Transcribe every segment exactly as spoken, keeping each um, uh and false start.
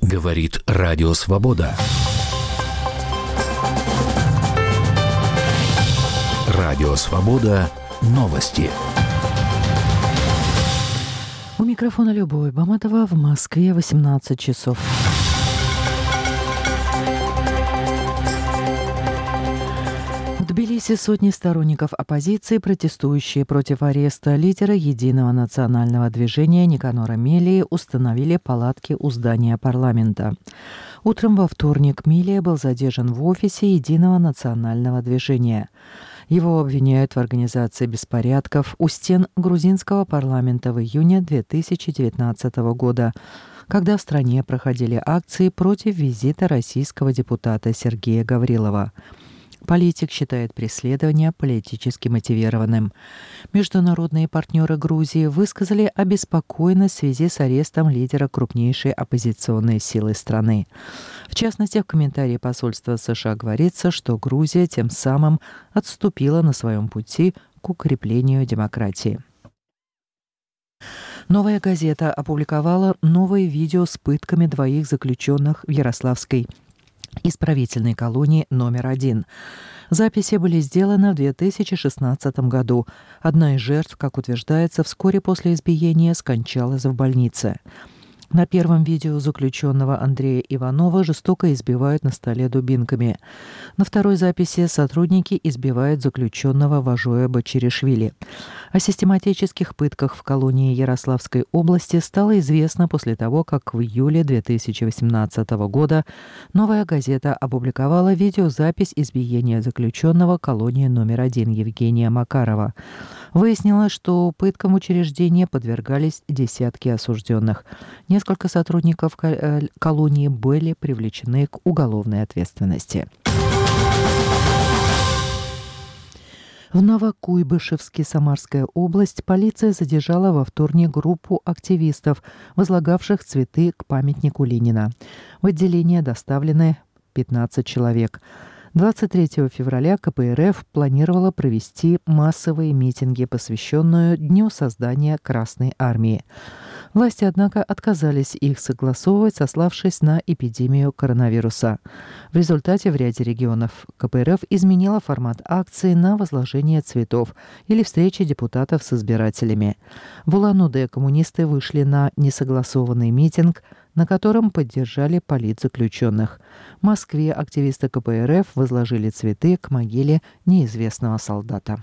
Говорит Радио Свобода. Радио Свобода. Новости. У микрофона Любовь Баматова. В Москве восемнадцать часов. В Тбилиси сотни сторонников оппозиции, протестующие против ареста лидера Единого национального движения Никанора Мелии, установили палатки у здания парламента. Утром во вторник Мелия был задержан в офисе Единого национального движения. Его обвиняют в организации беспорядков у стен грузинского парламента в июне две тысячи девятнадцатого года, когда в стране проходили акции против визита российского депутата Сергея Гаврилова. Политик считает преследование политически мотивированным. Международные партнеры Грузии высказали обеспокоенность в связи с арестом лидера крупнейшей оппозиционной силы страны. В частности, в комментарии посольства США говорится, что Грузия тем самым отступила на своем пути к укреплению демократии. «Новая газета» опубликовала новое видео с пытками двоих заключенных в Ярославской исправительной колонии номер один. Записи были сделаны в две тысячи шестнадцатом году. Одна из жертв, как утверждается, вскоре после избиения скончалась в больнице. На первом видео заключенного Андрея Иванова жестоко избивают на столе дубинками. На второй записи сотрудники избивают заключенного Важоя Бачиришвили. О систематических пытках в колонии Ярославской области стало известно после того, как в июле две тысячи восемнадцатого года «Новая газета» опубликовала видеозапись избиения заключенного колонии номер один Евгения Макарова. Выяснилось, что пыткам учреждения подвергались десятки осужденных. Несколько сотрудников колонии были привлечены к уголовной ответственности. В Новокуйбышевске, Самарская область, полиция задержала во вторник группу активистов, возлагавших цветы к памятнику Ленина. В отделение доставлены пятнадцать человек. двадцать третьего февраля ка пэ эр эф планировала провести массовые митинги, посвященные Дню создания Красной Армии. Власти, однако, отказались их согласовывать, сославшись на эпидемию коронавируса. В результате в ряде регионов ка пэ эр эф изменила формат акции на возложение цветов или встречи депутатов с избирателями. В Улан-Удэ коммунисты вышли на несогласованный митинг, на котором поддержали политзаключенных. В Москве активисты ка пэ эр эф возложили цветы к могиле неизвестного солдата.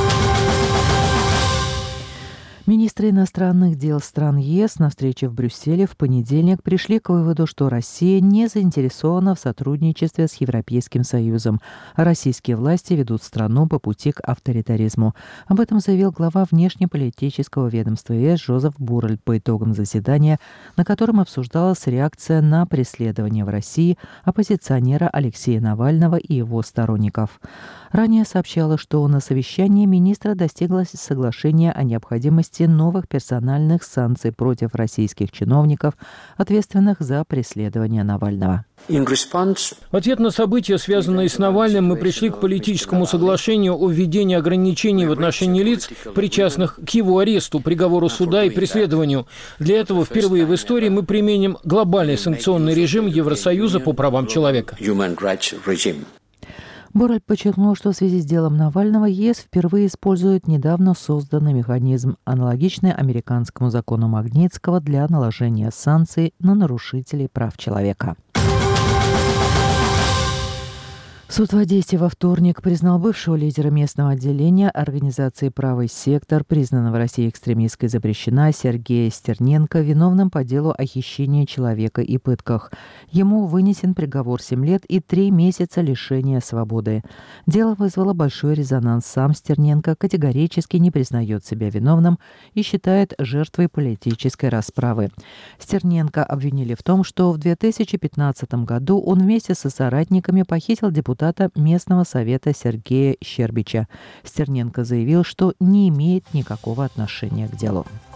Министры иностранных дел стран ЕС на встрече в Брюсселе в понедельник пришли к выводу, что Россия не заинтересована в сотрудничестве с Европейским Союзом, а российские власти ведут страну по пути к авторитаризму. Об этом заявил глава внешнеполитического ведомства ЕС Жозеф Боррелл по итогам заседания, на котором обсуждалась реакция на преследование в России оппозиционера Алексея Навального и его сторонников. Ранее сообщалось, что на совещании министра достиглось соглашения о необходимости новых персональных санкций против российских чиновников, ответственных за преследование Навального. В ответ на события, связанные с Навальным, мы пришли к политическому соглашению о введении ограничений в отношении лиц, причастных к его аресту, приговору суда и преследованию. Для этого впервые в истории мы применим глобальный санкционный режим Евросоюза по правам человека. Боррелл подчеркнул, что в связи с делом Навального ЕС впервые использует недавно созданный механизм, аналогичный американскому закону Магнитского для наложения санкций на нарушителей прав человека. Суд в Одессе во вторник признал бывшего лидера местного отделения организации «Правый сектор», признанного в России экстремистской запрещена, Сергея Стерненко виновным по делу о хищении человека и пытках. Ему вынесен приговор семь лет и три месяца лишения свободы. Дело вызвало большой резонанс. Сам Стерненко категорически не признает себя виновным и считает жертвой политической расправы. Стерненко обвинили в том, что в две тысячи пятнадцатом году он вместе со соратниками похитил депутата местного совета Сергея Щербича. Стерненко заявил, что не имеет никакого отношения к делу.